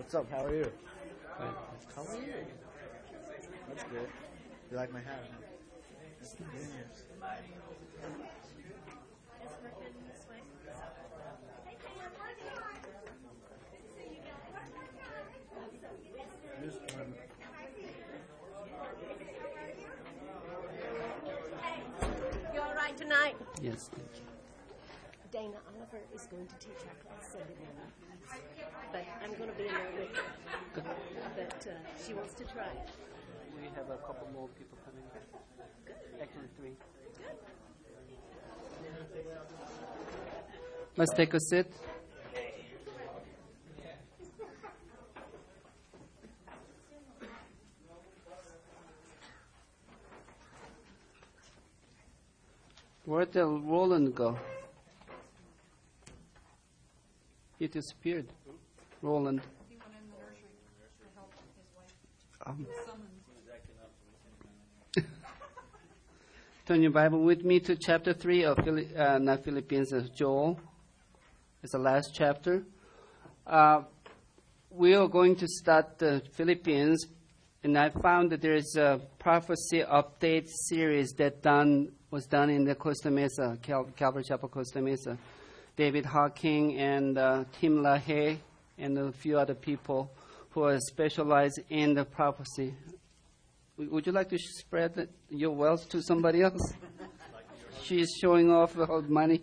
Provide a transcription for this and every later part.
What's up? How are you? Fine. How are you? That's good. You like my hat? Huh? You all right tonight? Yes, thank you. Dana Oliver is going to teach our class Sunday morning, but I'm going to be in there with her. But she wants to try. We have a couple more people coming. Actually, 3. Let's take a seat. Where'd the Roland go? He disappeared. Roland. He went in the nursery to help his wife. Turn your Bible with me to chapter 3 of not Philippians, Joel. It's the last chapter. We are going to start the Philippians, and I found that there is a prophecy update series that was done in the Costa Mesa, Calvary Chapel Costa Mesa. David Hawking and Tim LaHaye and a few other people who are specialized in the prophecy. Would you like to spread your wealth to somebody else? She's showing off her money.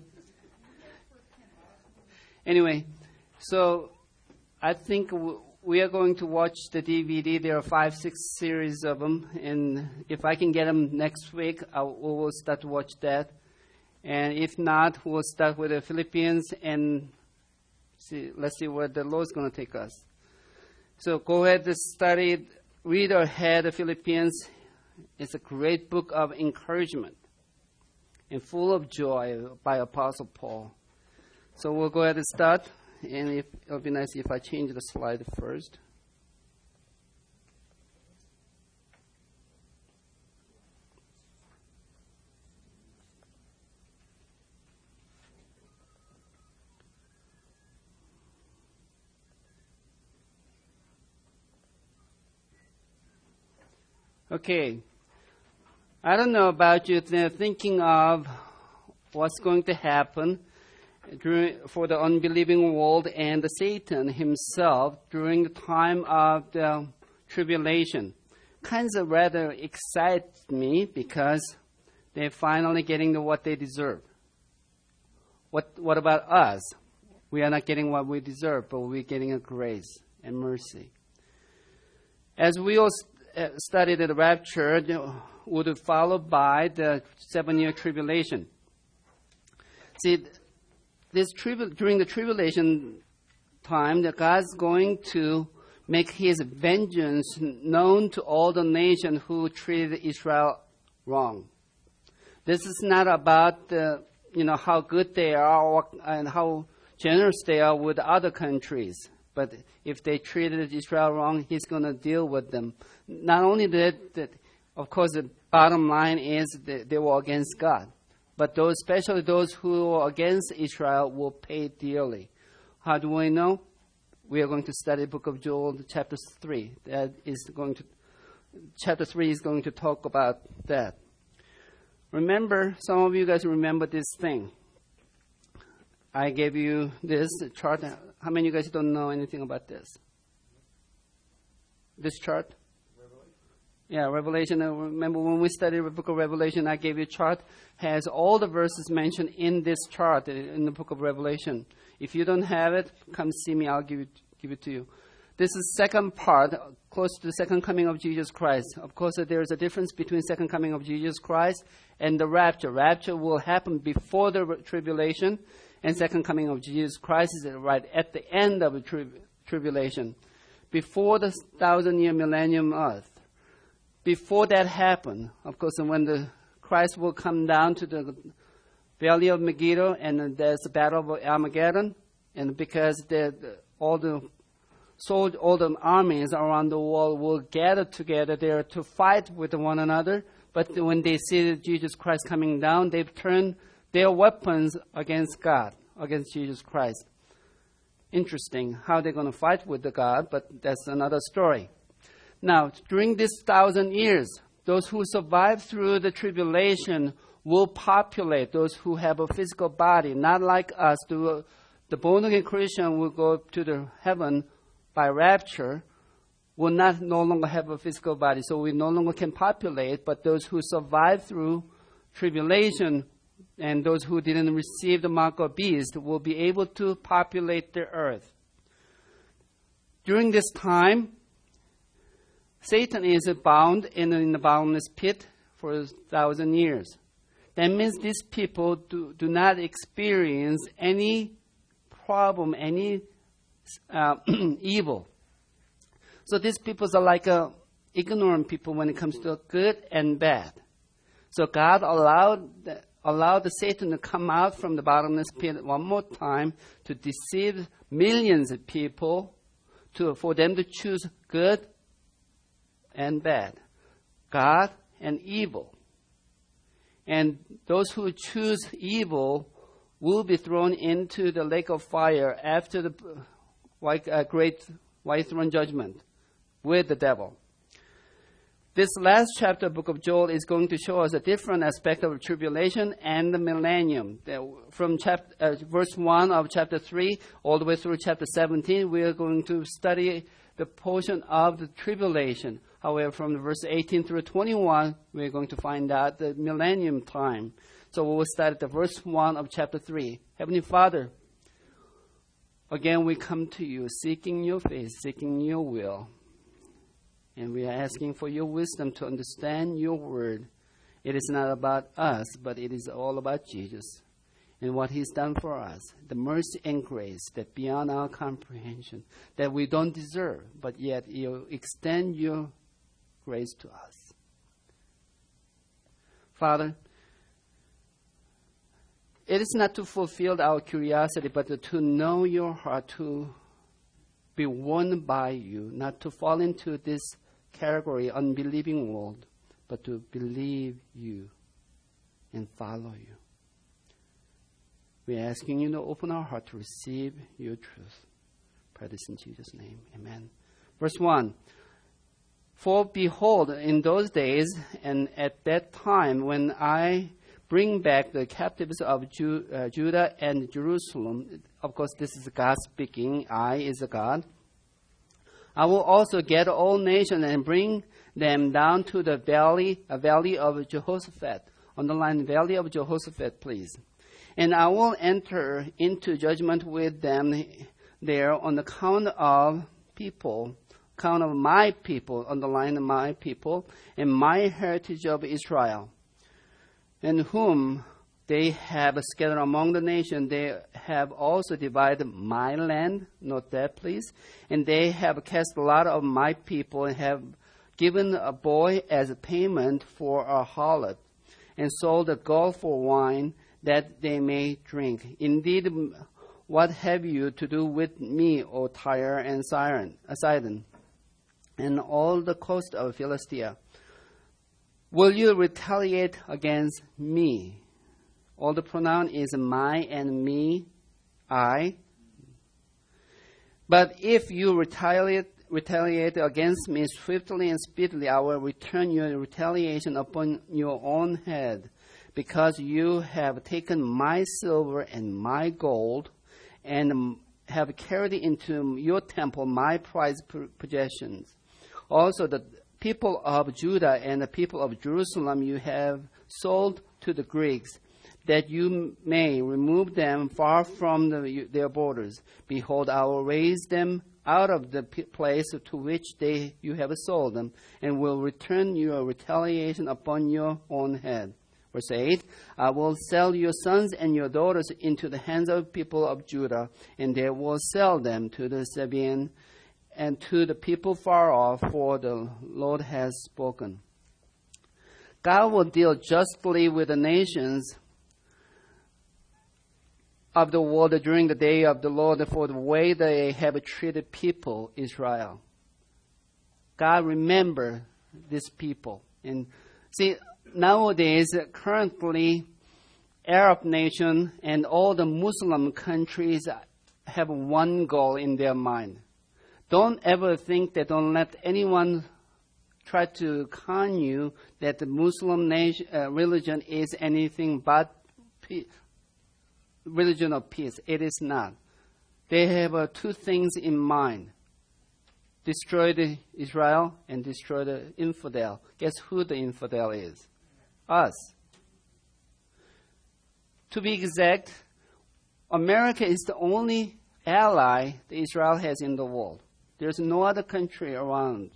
Anyway, so I think we are going to watch the DVD. There are 5, 6 series of them. And if I can get them next week, we will start to watch that. And if not, we'll start with the Philippians and let's see where the Lord's going to take us. So go ahead and study, read ahead the Philippians. It's a great book of encouragement and full of joy by Apostle Paul. So we'll go ahead and start. And it'll be nice if I change the slide first. Okay. I don't know about you, they're thinking of what's going to happen for the unbelieving world and Satan himself during the time of the tribulation. Kind of rather excites me because they're finally getting what they deserve. What about us? We are not getting what we deserve, but we're getting a grace and mercy. As we all studied the rapture, would be followed by the 7-year tribulation. See, during the tribulation time, that God's going to make His vengeance known to all the nations who treated Israel wrong. This is not about how good they are and how generous they are with other countries. But if they treated Israel wrong, He's going to deal with them. Not only that, of course, the bottom line is that they were against God. But especially those who are against Israel will pay dearly. How do we know? We are going to study the book of Joel, chapter 3. Chapter 3 is going to talk about that. Remember, some of you guys remember this thing. I gave you this chart. How many of you guys don't know anything about this? This chart? Yeah, Revelation. Remember when we studied the book of Revelation, I gave you a chart. Has all the verses mentioned in this chart in the book of Revelation. If you don't have it, come see me. I'll give it to you. This is second part, close to the second coming of Jesus Christ. Of course, there is a difference between second coming of Jesus Christ and the rapture. Rapture will happen before the tribulation, and second coming of Jesus Christ is right at the end of the tribulation, before the 1,000-year millennium earth. Before that happened, of course, when the Christ will come down to the valley of Megiddo, and there's the battle of Armageddon, and because all the armies around the world will gather together there to fight with one another. But when they see Jesus Christ coming down, they turn their weapons against God, against Jesus Christ. interesting how they're going to fight with the God, but that's another story. Now, during this 1,000 years, those who survive through the tribulation will populate those who have a physical body, not like us. The born-again Christian will go to the heaven by rapture, will no longer have a physical body, so we no longer can populate, but those who survive through tribulation and those who didn't receive the mark of beast will be able to populate the earth. During this time, Satan is bound in the boundless pit for 1,000 years. That means these people do not experience any problem, any evil. So these people are like ignorant people when it comes to good and bad. So God allowed the Satan to come out from the bottomless pit one more time to deceive millions of people, for them to choose good and bad, God and evil. And those who choose evil will be thrown into the lake of fire after the great white throne judgment with the devil. This last chapter of the book of Joel is going to show us a different aspect of tribulation and the millennium. From verse 1 of chapter 3 all the way through chapter 17, we are going to study the portion of the tribulation. However, from verse 18 through 21, we're going to find out the millennium time. So we will start at the verse 1 of chapter 3. Heavenly Father, again we come to you seeking your face, seeking your will. And we are asking for your wisdom to understand your word. It is not about us, but it is all about Jesus and what he's done for us. The mercy and grace that beyond our comprehension, that we don't deserve, but yet you extend your grace to us. Father, it is not to fulfill our curiosity, but to know your heart, to be won by you, not to fall into this category, unbelieving world, but to believe you and follow you. We're asking you to open our heart to receive your truth. Pray this in Jesus' name. Amen. Verse 1. For behold, in those days and at that time when I bring back the captives of Judah and Jerusalem, of course this is God speaking, I is a God, I will also gather all nations and bring them down to the valley of Jehoshaphat. Underline valley of Jehoshaphat, please. And I will enter into judgment with them there on account of my people, underline my people, and my heritage of Israel, and whom they have scattered among the nations. They have also divided my land, note that please, and they have cast a lot of my people and have given a boy as a payment for a harlot, and sold a gold for wine that they may drink. Indeed, what have you to do with me, O Tyre and Sidon, and all the coast of Philistia? Will you retaliate against me? All the pronoun is my and me, I. But if you retaliate against me swiftly and speedily, I will return your retaliation upon your own head, because you have taken my silver and my gold, and have carried into your temple my prized possessions. Also the people of Judah and the people of Jerusalem you have sold to the Greeks, that you may remove them far from their borders. Behold, I will raise them out of the place to which you have sold them, and will return your retaliation upon your own head. Verse 8, I will sell your sons and your daughters into the hands of people of Judah, and they will sell them to the Sabaean and to the people far off, for the Lord has spoken. God will deal justly with the nations of the world during the day of the Lord for the way they have treated people, Israel. God remember these people. And see, nowadays, currently, Arab nation and all the Muslim countries have one goal in their mind. Don't ever think that, don't let anyone try to con you that the Muslim religion is anything but religion of peace. It is not. They have two things in mind. Destroy the Israel and destroy the infidel. Guess who the infidel is? Us. To be exact, America is the only ally that Israel has in the world. There's no other country around.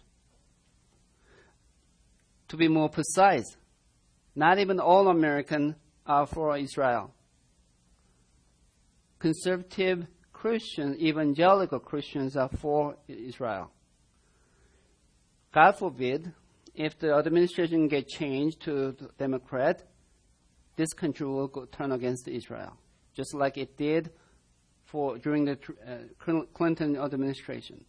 To be more precise, not even all Americans are for Israel. Conservative Christians, evangelical Christians are for Israel. God forbid, if the administration gets changed to Democrat, this country will turn against Israel, just like it did during the Clinton administration.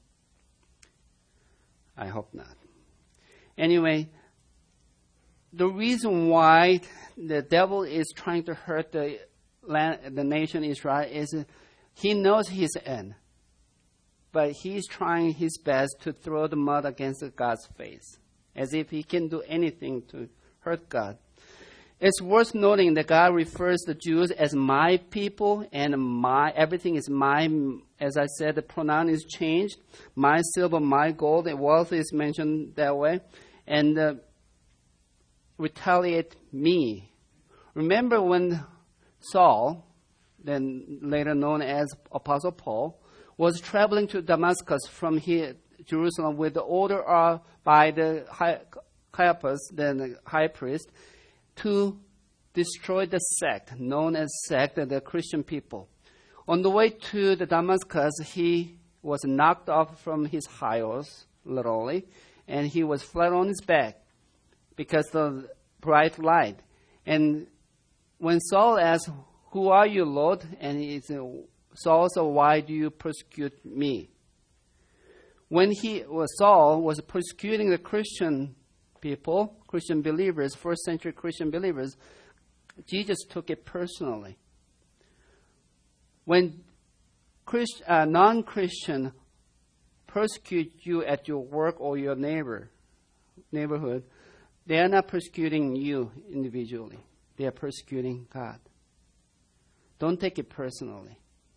I hope not. Anyway, the reason why the devil is trying to hurt the nation Israel is he knows his end. But he's trying his best to throw the mud against God's face, as if he can do anything to hurt God. It's worth noting that God refers the Jews as my people, and everything is my. As I said, the pronoun is changed. My silver, my gold, and wealth is mentioned that way. And retaliate me. Remember when Saul, then later known as Apostle Paul, was traveling to Damascus from here, Jerusalem, with the order by the Caiaphas, then the high priest, to destroy the sect, known as sect, the Christian people. On the way to the Damascus, he was knocked off from his high horse, literally, and he was flat on his back because of the bright light. And when Saul asked, "Who are you, Lord?" and he said, Saul said, "Why do you persecute me?" When Saul was persecuting the Christian people, Christian believers, first century Christian believers, Jesus took it personally. When non-Christian persecute you at your work or your neighborhood, they are not persecuting you individually. They are persecuting God. Don't take it personally.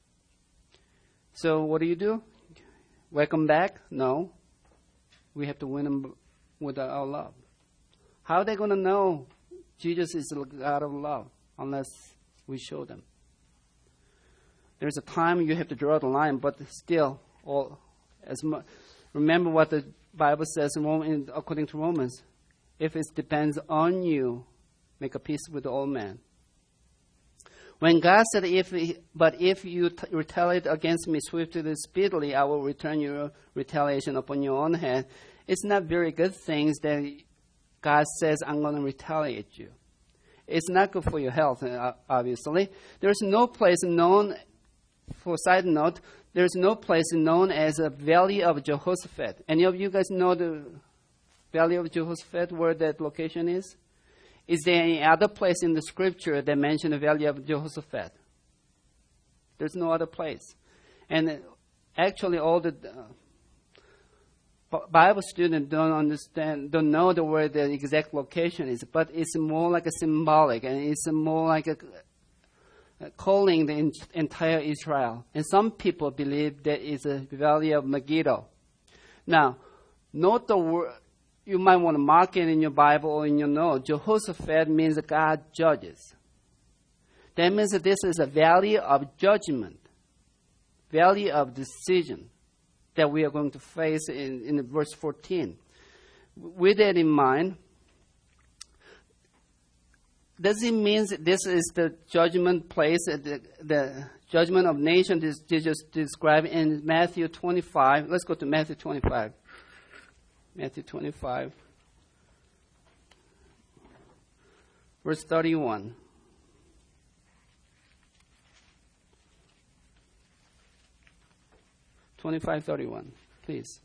So what do? Welcome back? No. We have to win them with our love. How are they going to know Jesus is the God of love unless we show them? There's a time you have to draw the line, but still, remember what the Bible says according to Romans. If it depends on you, make a peace with all men. When God said, if you retaliate against me swiftly and speedily, I will return your retaliation upon your own head, it's not very good things that God says, I'm going to retaliate you. It's not good for your health, obviously. There's no place known, for side note, there's no place known as a Valley of Jehoshaphat. Any of you guys know the Valley of Jehoshaphat, where that location is? Is there any other place in the scripture that mentions the Valley of Jehoshaphat? There's no other place. And actually all the Bible students don't know where the exact location is, but it's more like a symbolic, and it's more like a calling the entire Israel. And some people believe that it's a Valley of Megiddo. Now, note the word. You might want to mark it in your Bible or in your note. Jehoshaphat means God judges. That means that this is a valley of judgment, valley of decision that we are going to face in verse 14. With that in mind, does it mean that this is the judgment place, the judgment of nation Jesus described in Matthew 25? Let's go to Matthew 25. Matthew 25, verse 31. Please.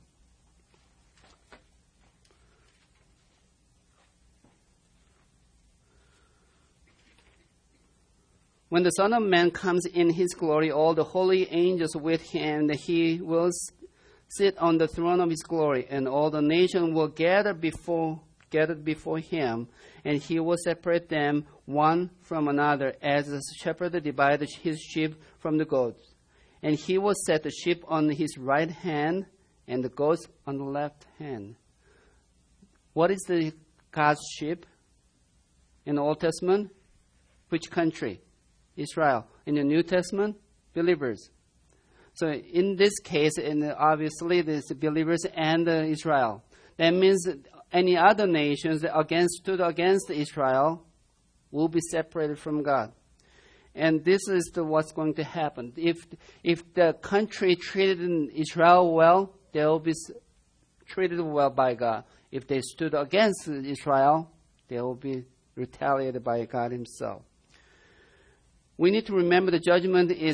When the Son of Man comes in his glory, all the holy angels with him, he will sit on the throne of his glory, and all the nations will gather before him, and he will separate them one from another, as the shepherd divides his sheep from the goats. And he will set the sheep on his right hand and the goats on the left hand. What is the God's sheep in the Old Testament? Which country? Israel. In the New Testament, believers. So in this case, obviously, there's believers and Israel. That means any other nations that stood against Israel will be separated from God. And this is what's going to happen. If the country treated Israel well, they will be treated well by God. If they stood against Israel, they will be retaliated by God himself. We need to remember the judgment is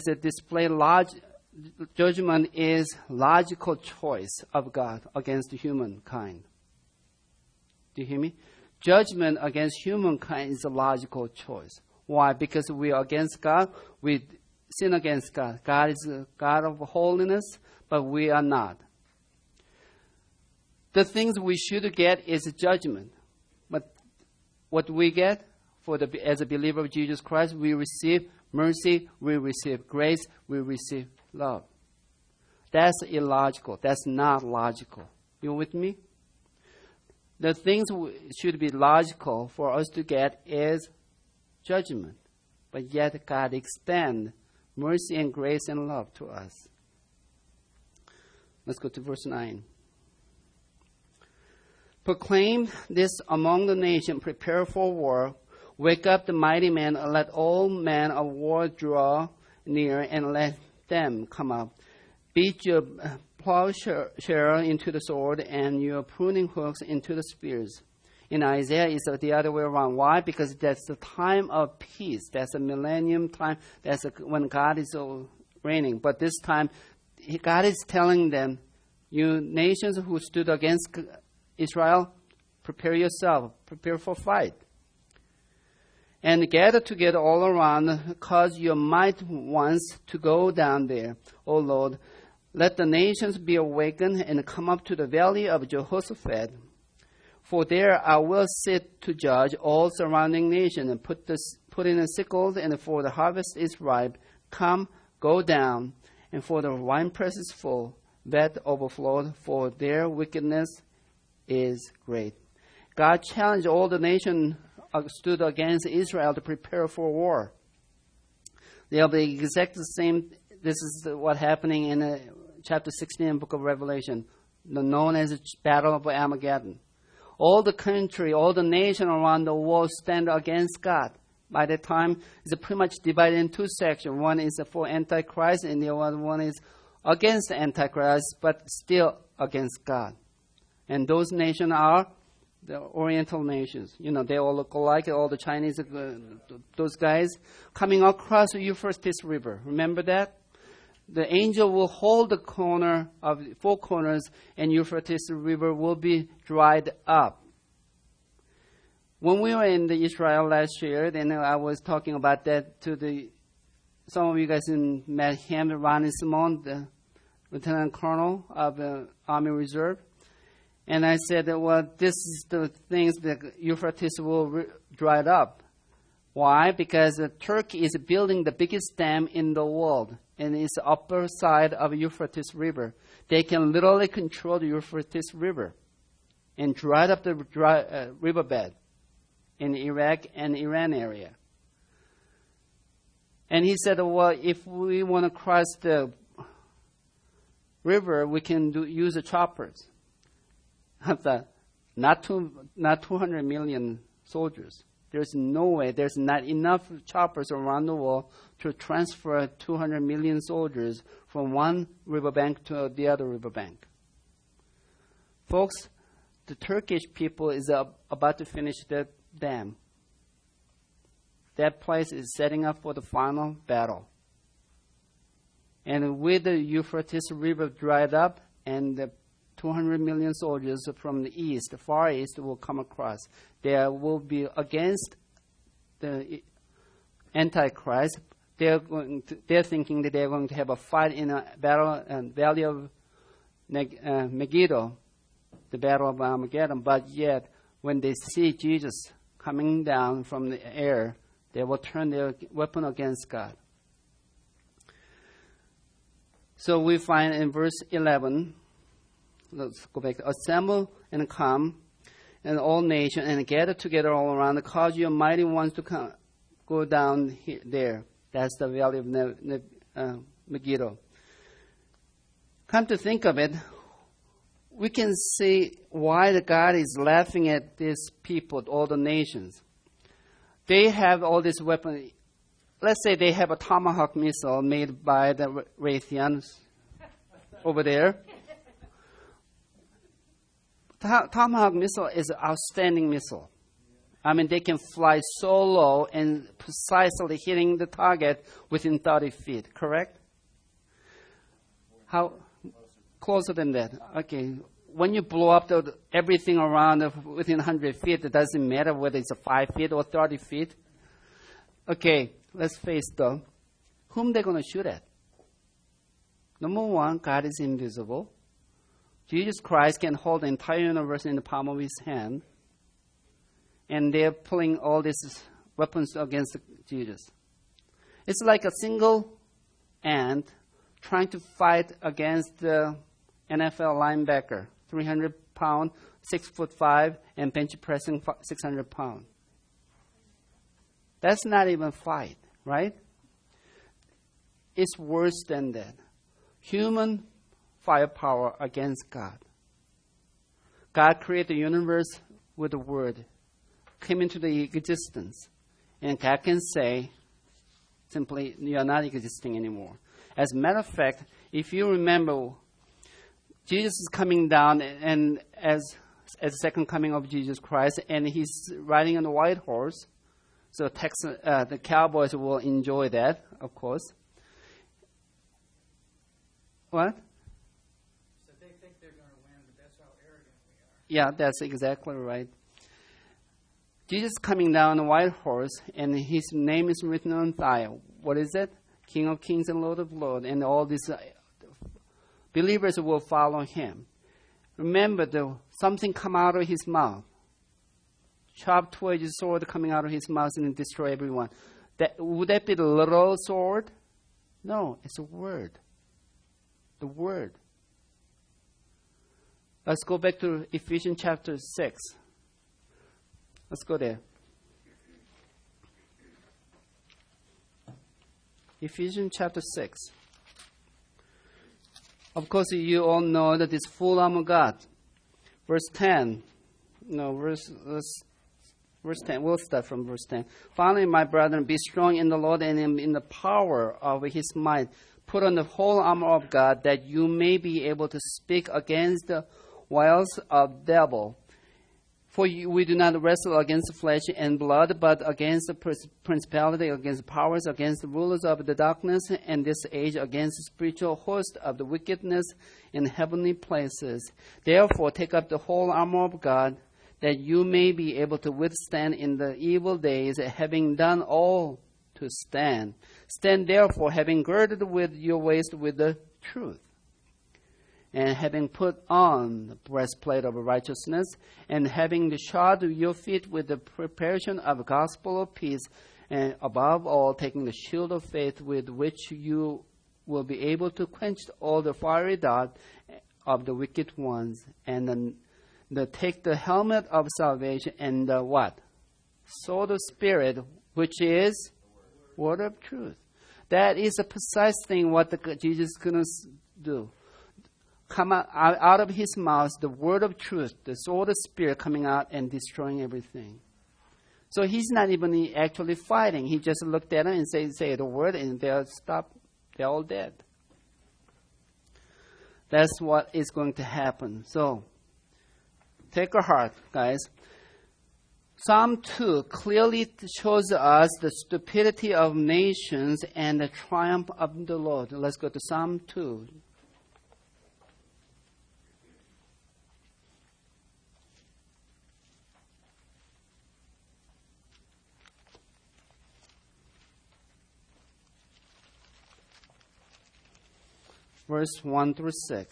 judgment is logical choice of God against humankind. Do you hear me? Judgment against humankind is a logical choice. Why? Because we are against God. We sin against God. God is a God of holiness, but we are not. The things we should get is judgment. But what we get as a believer of Jesus Christ, we receive mercy, we receive grace, we receive love. That's illogical. That's not logical. You with me? The things should be logical for us to get is judgment. But yet God extends mercy and grace and love to us. Let's go to verse 9. Proclaim this among the nations, prepare for war. Wake up the mighty men, let all men of war draw near, and let them come up. Beat your plowshare into the sword, and your pruning hooks into the spears. In Isaiah, it's the other way around. Why? Because that's the time of peace. That's a millennium time. That's when God is reigning. But this time, God is telling them, you nations who stood against Israel, prepare yourself. Prepare for fight. And gather together all around, cause your might once to go down there, O Lord. Let the nations be awakened and come up to the valley of Jehoshaphat. For there I will sit to judge all surrounding nations and put in the sickles, and for the harvest is ripe. Come, go down, and for the winepress is full, that overflowed, for their wickedness is great. God challenged all the nations stood against Israel to prepare for war. They'll be exactly the same. This is what's happening in chapter 16 book of Revelation, known as the Battle of Armageddon. All the country, all the nation around the world stand against God. By that time, it's pretty much divided in two sections. One is for Antichrist, and the other one is against Antichrist, but still against God. And those nations are the Oriental nations. You know, they all look alike, all the Chinese, those guys, coming across the Euphrates River. Remember that? The angel will hold the corner of four corners, and Euphrates River will be dried up. When we were in Israel last year, then I was talking about that to some of you guys met him, Ronnie Simone, the Lieutenant Colonel of the Army Reserve. And I said, well, this is the things that Euphrates will dry up. Why? Because Turkey is building the biggest dam in the world, and it's the upper side of Euphrates River. They can literally control the Euphrates River and dry up the riverbed in Iraq and Iran area. And he said, well, if we want to cross the river, we can use the choppers. Not 200 million soldiers. There's no way. There's not enough choppers around the world to transfer 200 million soldiers from one riverbank to the other riverbank. Folks, the Turkish people is about to finish the dam. That place is setting up for the final battle. And with the Euphrates River dried up and the 200 million soldiers from the east, the far east, will come across. They will be against the Antichrist, they're thinking that they're going to have a fight in a battle and Valley of Megiddo, the Battle of Armageddon. But yet, when they see Jesus coming down from the air, they will turn their weapon against God. So we find in verse 11, let's go back. Assemble and come, and all nations, and gather together all around, cause your mighty ones to come, go down there. That's the Valley of Megiddo. Come to think of it, we can see why the God is laughing at these people, all the nations. They have all these weapons. Let's say they have a Tomahawk missile made by the Raytheons over there. Tomahawk missile is an outstanding missile. I mean, they can fly so low and precisely hitting the target within 30 feet, correct? How closer than that? Okay. When you blow up everything around within 100 feet, it doesn't matter whether it's 5 feet or 30 feet. Okay, let's face though, whom they're going to shoot at? Number one, God is invisible. Jesus Christ can hold the entire universe in the palm of his hand. And they're pulling all these weapons against Jesus. It's like a single ant trying to fight against the NFL linebacker, 300 pound, 6'5", and bench pressing 600 pound. That's not even fight, right? It's worse than that. Human firepower against God. God created the universe with the word, came into the existence, and God can say, simply, you are not existing anymore. As a matter of fact, if you remember, Jesus is coming down and as the second coming of Jesus Christ, and he's riding on a white horse. So the cowboys will enjoy that, of course. What? So they think they're going to win, but that's how arrogant we are. Yeah, that's exactly right. Jesus coming down on a white horse, and his name is written on thigh. What is it? King of Kings and Lord of Lords, and all these believers will follow him. Remember, something come out of his mouth. Sharp two-edged sword coming out of his mouth and destroy everyone. Would that be the literal sword? No, it's a word. The word. Let's go back to Ephesians chapter 6. Let's go there. Ephesians chapter 6. Of course, you all know that it's full armor of God. Verse 10. No, verse 10. We'll start from verse 10. Finally, my brethren, be strong in the Lord and in the power of his might. Put on the whole armor of God, that you may be able to speak against the wiles of the devil. For we do not wrestle against flesh and blood, but against the principality, against powers, against the rulers of the darkness and this age, against the spiritual host of the wickedness in heavenly places. Therefore, take up the whole armor of God, that you may be able to withstand in the evil days, having done all to stand. Stand therefore, having girded with your waist with the truth, and having put on the breastplate of righteousness, and having shod your feet with the preparation of the gospel of peace, and above all, taking the shield of faith, with which you will be able to quench all the fiery dart of the wicked ones, and take the helmet of salvation, and the what? Sword of Spirit, which is word of truth. That is a precise thing what Jesus is going to do. Come out of his mouth, the word of truth, the sword of Spirit coming out and destroying everything. So he's not even actually fighting. He just looked at them and say the word, and they'll stop. They're all dead. That's what is going to happen. So take a heart, guys. Psalm 2 clearly shows us the stupidity of nations and the triumph of the Lord. Let's go to Psalm 2. verse 1 through 6.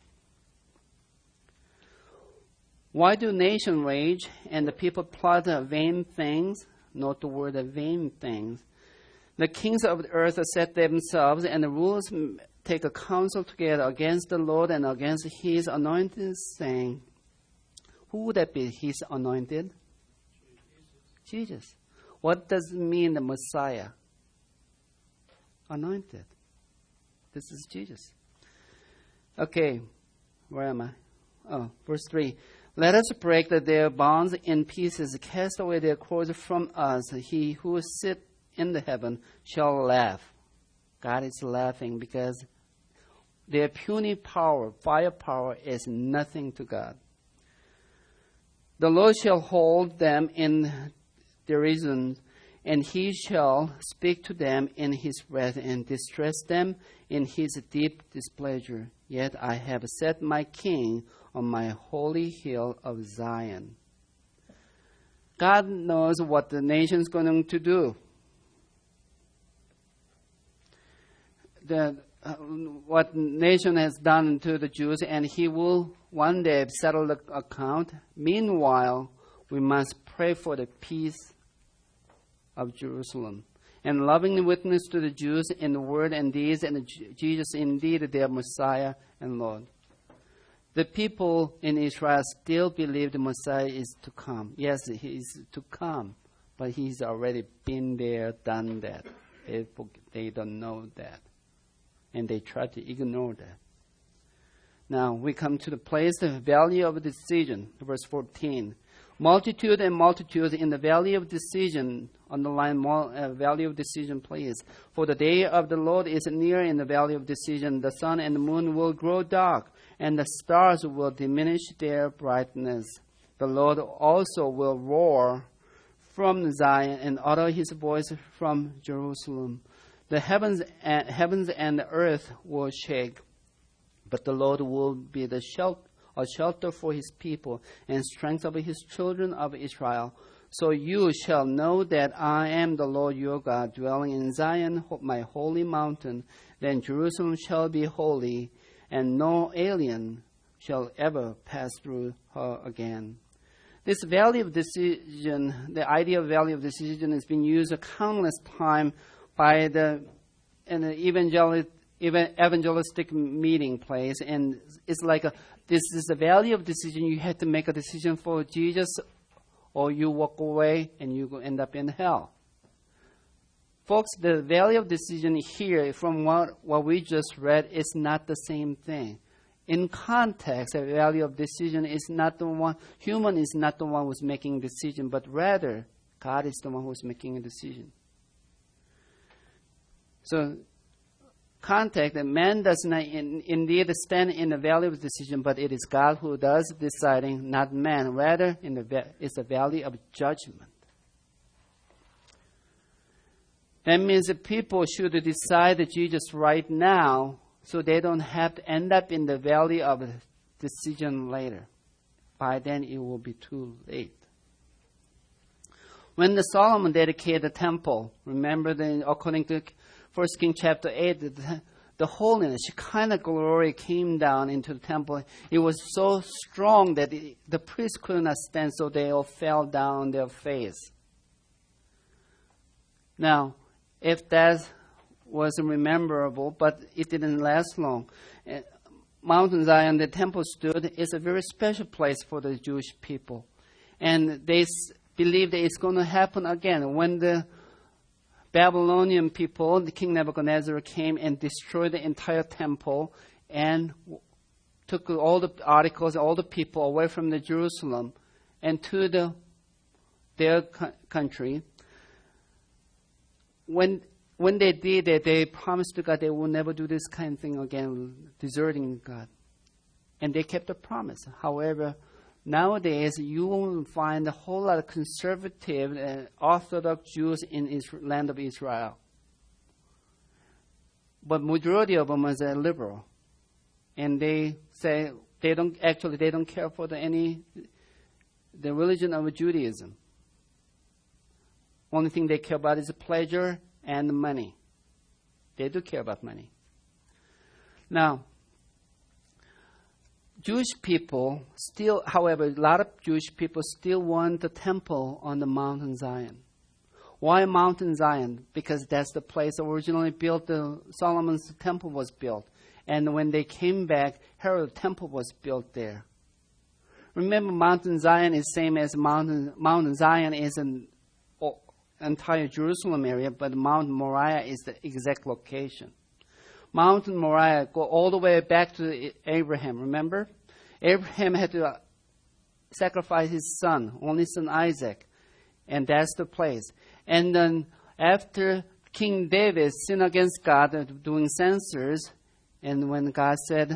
Why do nations rage and the people plot vain things? Note the word vain things. The kings of the earth set themselves, and the rulers take a counsel together against the Lord and against his anointed, saying, who would that be, his anointed? Jesus. What does it mean, the Messiah? Anointed. This is Jesus. Okay, where am I? Oh, verse 3. Let us break their bonds in pieces, cast away their cords from us. He who sits in the heaven shall laugh. God is laughing because their puny power, firepower, is nothing to God. The Lord shall hold them in derision, and he shall speak to them in his wrath and distress them in his deep displeasure. Yet I have set my king on my holy hill of Zion. God knows what the nation's going to do. What nation has done to the Jews, and he will one day settle the account. Meanwhile, we must pray for the peace of Jerusalem and lovingly witness to the Jews in the word and deeds, and Jesus indeed their Messiah and Lord. The people in Israel still believe the Messiah is to come. Yes, he is to come, but he's already been there, done that. They don't know that, and they try to ignore that. Now we come to the place, the valley of decision, verse 14. Multitude and multitudes in the valley of decision. Underline valley of decision, please. For the day of the Lord is near in the valley of decision. The sun and the moon will grow dark, and the stars will diminish their brightness. The Lord also will roar from Zion and utter his voice from Jerusalem. The heavens and the earth will shake, but the Lord will be a shelter for his people and strength of his children of Israel. So you shall know that I am the Lord your God, dwelling in Zion, my holy mountain. Then Jerusalem shall be holy, and no alien shall ever pass through her again. This valley of decision, the idea of valley of decision, has been used a countless time by the evangelistic meeting place, and it's like this is a valley of decision. You have to make a decision for Jesus, or you walk away and you end up in hell. Folks, the valley of decision here, from what we just read, is not the same thing. In context, the valley of decision is not the one, human is not the one who's making a decision, but rather God is the one who's making a decision. So, context, that man does not indeed stand in the valley of decision, but it is God who does deciding, not man. Rather, it's a valley of judgment. That means that people should decide Jesus right now, so they don't have to end up in the valley of decision later. By then, it will be too late. When the Solomon dedicated the temple, remember, according to 1 Kings chapter 8, the holiness, Shekinah glory came down into the temple. It was so strong that the priests could not stand, so they all fell down on their face. Now, if that was memorable, but it didn't last long. Mount Zion, the temple stood, is a very special place for the Jewish people. And they believe that it's going to happen again when the Babylonian people, the King Nebuchadnezzar, came and destroyed the entire temple and took all the articles, all the people away from the Jerusalem and to their country. When they did that, they promised to God they will never do this kind of thing again, deserting God. And they kept the promise. However, nowadays, you won't find a whole lot of conservative and Orthodox Jews in land of Israel. But majority of them is liberal. And they say they don't care for the religion of Judaism. Only thing they care about is pleasure and money. They do care about money. Now, Jewish people still, however, a lot of Jewish people still want the temple on the Mountain Zion. Why Mountain Zion? Because that's the place originally built, Solomon's temple was built. And when they came back, Herod's temple was built there. Remember, Mountain Zion is same as Mountain Zion is an entire Jerusalem area, but Mount Moriah is the exact location. Mountain Moriah go all the way back to Abraham. Remember, Abraham had to sacrifice his son, only son Isaac, and that's the place. And then after King David sinned against God, doing censers, and when God said,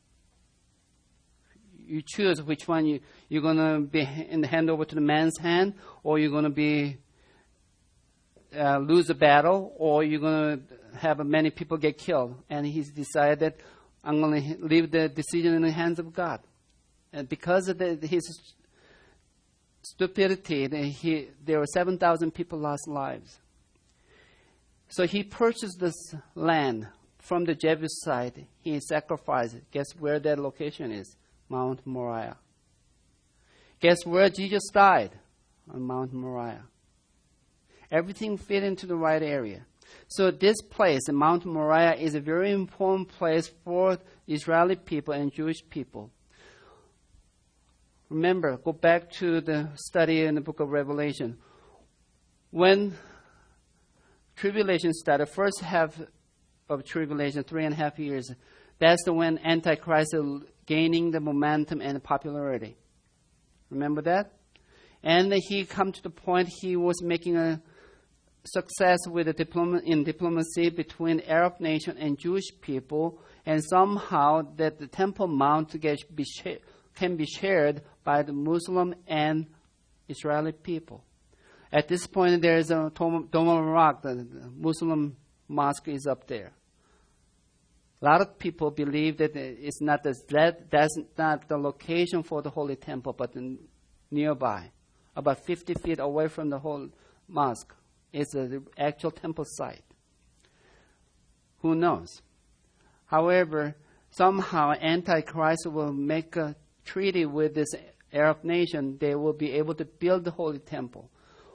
"You choose which one you're going to be in the hand over to the man's hand, or you're going to be lose the battle, or you're going to have many people get killed." And he decided, "I'm going to leave the decision in the hands of God." And because of his stupidity, there were 7,000 people lost lives. So he purchased this land from the Jebusite. He sacrificed it. Guess where that location is? Mount Moriah. Guess where Jesus died? On Mount Moriah. Everything fit into the right area. So this place, Mount Moriah, is a very important place for Israeli people and Jewish people. Remember, go back to the study in the book of Revelation. When tribulation started, first half of tribulation, 3.5 years, that's when Antichrist is gaining the momentum and popularity. Remember that? And he come to the point he was making a success with in diplomacy between Arab nation and Jewish people, and somehow that the Temple Mount can be shared by the Muslim and Israeli people. At this point, there is a Dome of Rock, the Muslim mosque is up there. A lot of people believe that it's not that's not the location for the Holy Temple, but nearby, about 50 feet away from the whole mosque. It's the actual temple site. Who knows? However, somehow Antichrist will make a treaty with this Arab nation. They will be able to build the Holy Temple.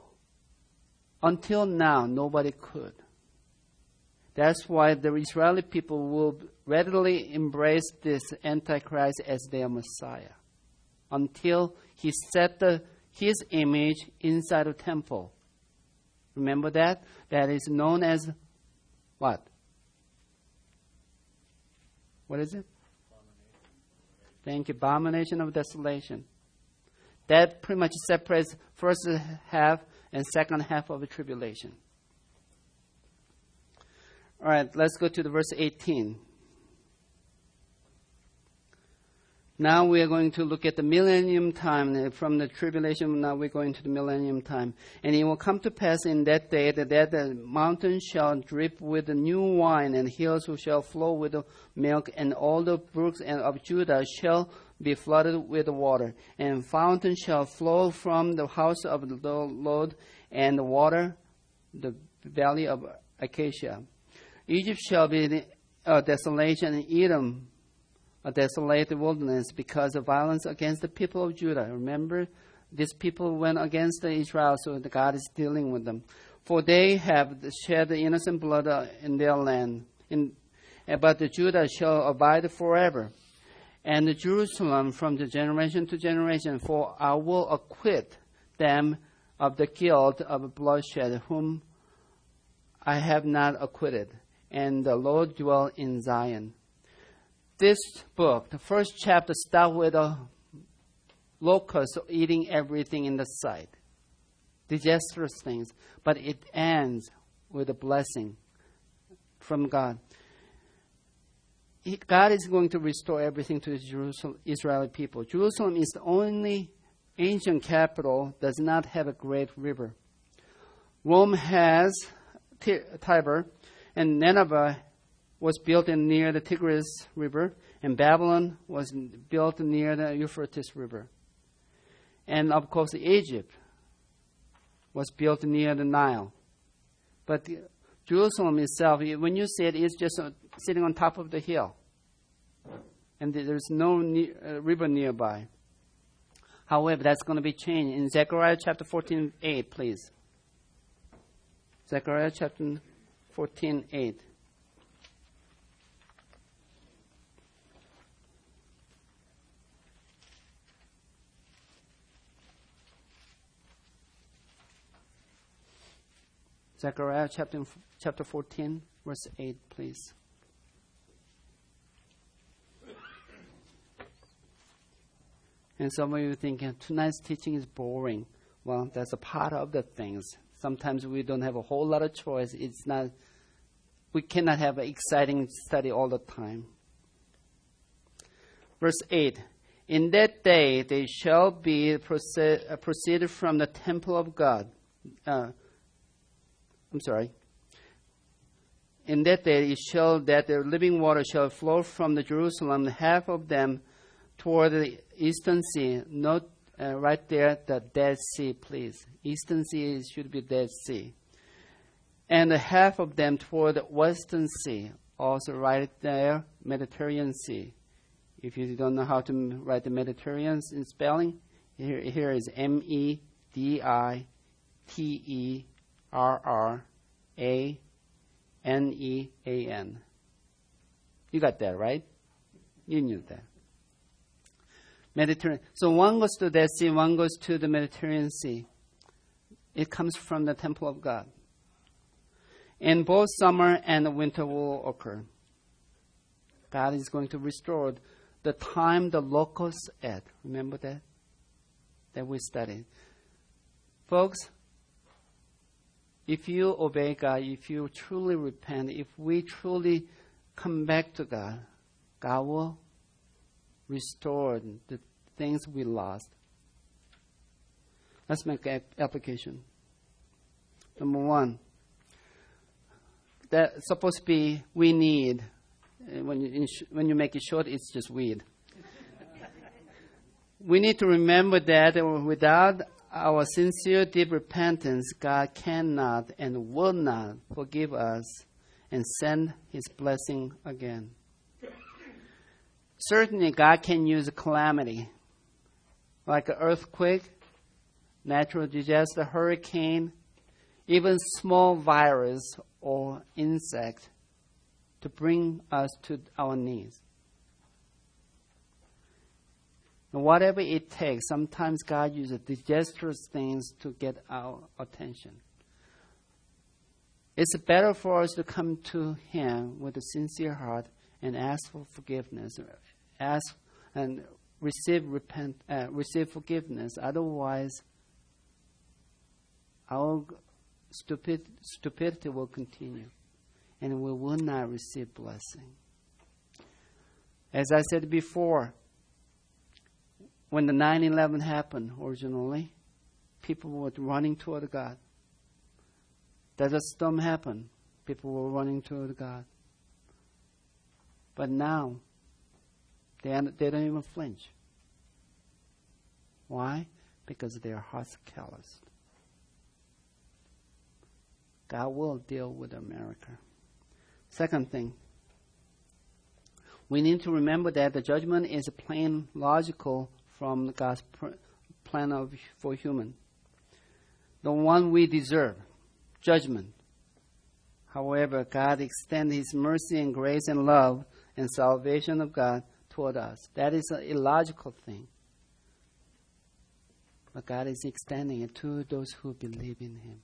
Until now, nobody could. That's why the Israeli people will readily embrace this Antichrist as their Messiah. Until he set his image inside the temple. Remember that? That is known as what? What is it? Thank you. Abomination of desolation. That pretty much separates first half and second half of the tribulation. All right, let's go to the verse 18. Now we are going to look at the millennium time. From the tribulation, now we're going to the millennium time. And it will come to pass in that day that the mountains shall drip with the new wine, and hills shall flow with the milk, and all the brooks of Judah shall be flooded with water. And fountains shall flow from the house of the Lord, and the water, the valley of Acacia. Egypt shall be a desolation, and Edom a desolate wilderness, because of violence against the people of Judah. Remember, these people went against Israel, so God is dealing with them. For they have shed the innocent blood in their land. But the Judah shall abide forever. And the Jerusalem from the generation to generation, for I will acquit them of the guilt of bloodshed, whom I have not acquitted. And the Lord dwell in Zion. This book, the first chapter, starts with a locust eating everything in the sight. Disastrous things. But it ends with a blessing from God. God is going to restore everything to the Israeli people. Jerusalem is the only ancient capital that does not have a great river. Rome has Tiber, and Nineveh was built near the Tigris River, and Babylon was built near the Euphrates River. And of course, Egypt was built near the Nile. But Jerusalem itself, when you see it, it's just sitting on top of the hill. and there's no river nearby. However, that's going to be changed. In Zechariah chapter 14:8, please. Zechariah chapter 14:8. Zechariah chapter 14, verse 8, please. And some of you thinking, tonight's teaching is boring. Well, that's a part of the things. Sometimes we don't have a whole lot of choice. We cannot have an exciting study all the time. Verse 8, in that day they shall be proceeded from the temple of God. In that day that the living water shall flow from the Jerusalem, half of them toward the eastern sea. Note right there the Dead Sea, please. Eastern sea should be Dead Sea. And half of them toward the western sea. Also right there, Mediterranean Sea. If you don't know how to write the Mediterranean in spelling, here is Mediterranean. You got that, right? You knew that. Mediterranean. So one goes to the Dead Sea, one goes to the Mediterranean Sea. It comes from the temple of God. And both summer and winter will occur. God is going to restore the time the locusts ate. Remember that? That we studied. Folks, if you obey God, if you truly repent, if we truly come back to God, God will restore the things we lost. Let's make an application. Number one, that's supposed to be we need. When you make it short, it's just weed. We need to remember that without our sincere, deep repentance, God cannot and will not forgive us and send His blessing again. Certainly, God can use a calamity, like an earthquake, natural disaster, hurricane, even small virus or insect, to bring us to our knees. And whatever it takes, sometimes God uses disastrous things to get our attention. It's better for us to come to Him with a sincere heart and ask for forgiveness, ask and receive forgiveness. Otherwise, our stupidity will continue, and we will not receive blessing. As I said before, when the 9/11 happened originally, people were running toward God. Desert storm happened, people were running toward God. But now, they don't even flinch. Why? Because their hearts are calloused. God will deal with America. Second thing, we need to remember that the judgment is plain logical from God's plan for human. The one we deserve, judgment. However, God extends His mercy and grace and love and salvation of God toward us. That is an illogical thing. But God is extending it to those who believe in Him.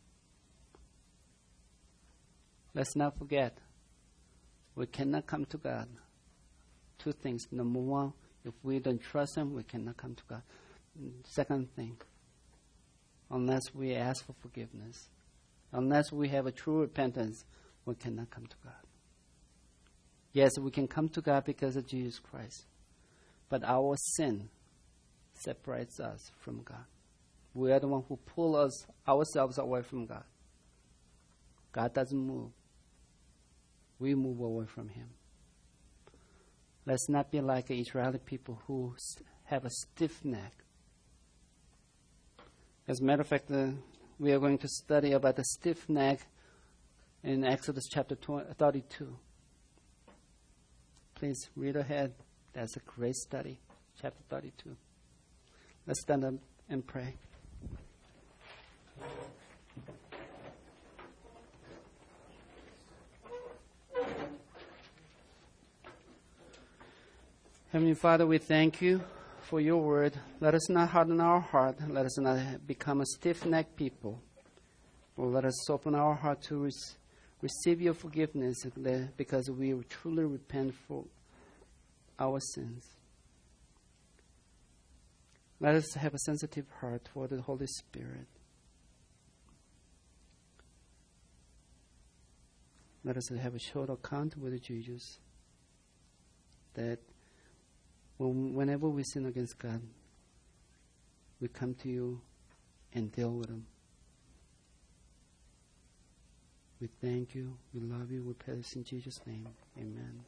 Let's not forget, we cannot come to God. Two things. Number one, if we don't trust Him, we cannot come to God. Second thing, unless we ask for forgiveness, unless we have a true repentance, we cannot come to God. Yes, we can come to God because of Jesus Christ, but our sin separates us from God. We are the one who pull ourselves away from God. God doesn't move. We move away from Him. Let's not be like the Israeli people who have a stiff neck. As a matter of fact, we are going to study about the stiff neck in Exodus chapter 32. Please read ahead. That's a great study, chapter 32. Let's stand up and pray. Heavenly Father, we thank you for your word. Let us not harden our heart. Let us not become a stiff-necked people. Or let us open our heart to receive your forgiveness because we truly repent for our sins. Let us have a sensitive heart for the Holy Spirit. Let us have a short account with Jesus that whenever we sin against God, we come to you and deal with Him. We thank you, we love you, we pray this in Jesus' name. Amen.